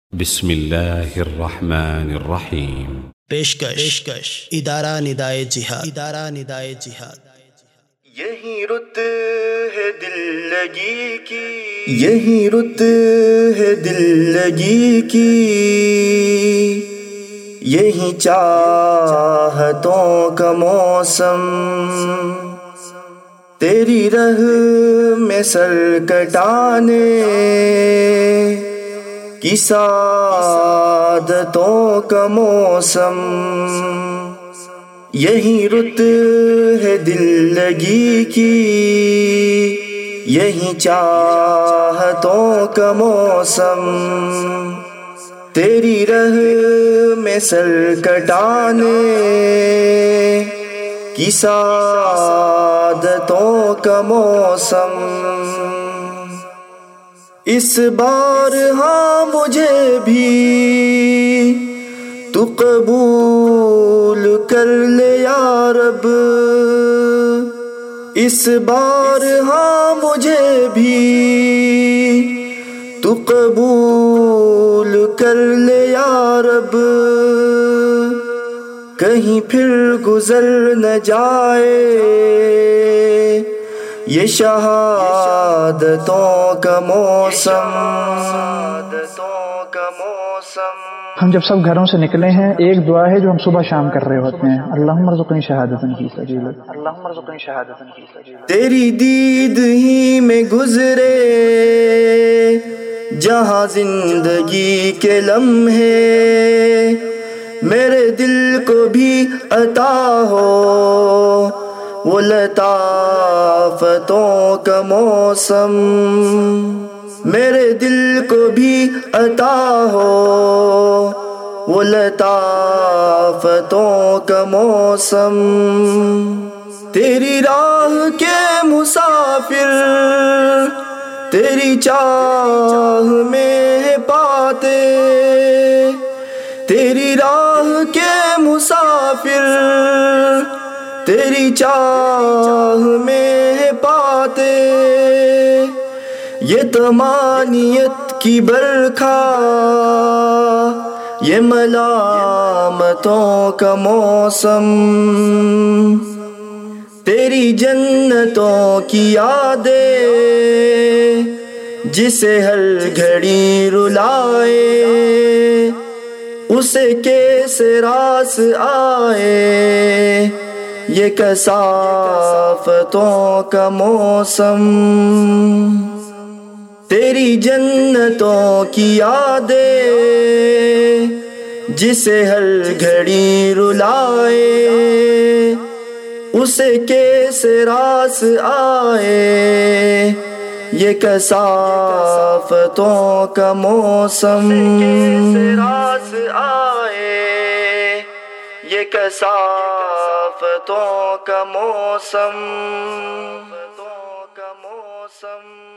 بسم اللہ الرحمن الرحیم۔ پیشکش ادارہ ندائے جہاد یہی رت ہے دل لگی کی، یہی رت ہے دل لگی کی، یہی چاہتوں کا موسم، تیری رہ میں سر کٹانے کی سعادتوں کا موسم، یہی رت ہے دل لگی کی، یہی چاہتوں کا موسم، تیری رہ میں سر کٹانے کی سعادتوں کا موسم، اس بار ہاں مجھے بھی تو قبول کر لے یا رب، اس بار ہاں مجھے بھی تو قبول کر لے یا رب، کہیں پھر گزر نہ جائے یہ شہادتوں کا موسم۔ ہم جب سب گھروں سے نکلے ہیں، ایک دعا ہے جو ہم صبح شام کر رہے ہوتے ہیں، اللہم ارزقنی شہادتن فی سبیلک، اللہم ارزقنی شہادتن فی سبیلک۔ تیری دید ہی میں گزرے جہاں زندگی کے لمحے، میرے دل کو بھی عطا ہو وہ لطافتوں کا موسم، میرے دل کو بھی عطا ہو وہ لطافتوں کا موسم، تیری راہ کے مسافر تیری چاہ میں پاتے، تیری راہ کے مسافر تیری چاہ میں پاتے، یہ طمانیت کی برکھا یہ ملامتوں کا موسم، تیری جنتوں کی یادیں جسے ہر گھڑی رلائے، اسے کیسے راس آئے یہ کثافتوں کا موسم، تیری جنتوں کی یادیں جسے ہر گھڑی رلائے، اسے کیسے راس آئے یہ کثافتوں کا موسم، کیسے راس آئے یہ کثافتوں کا موسم۔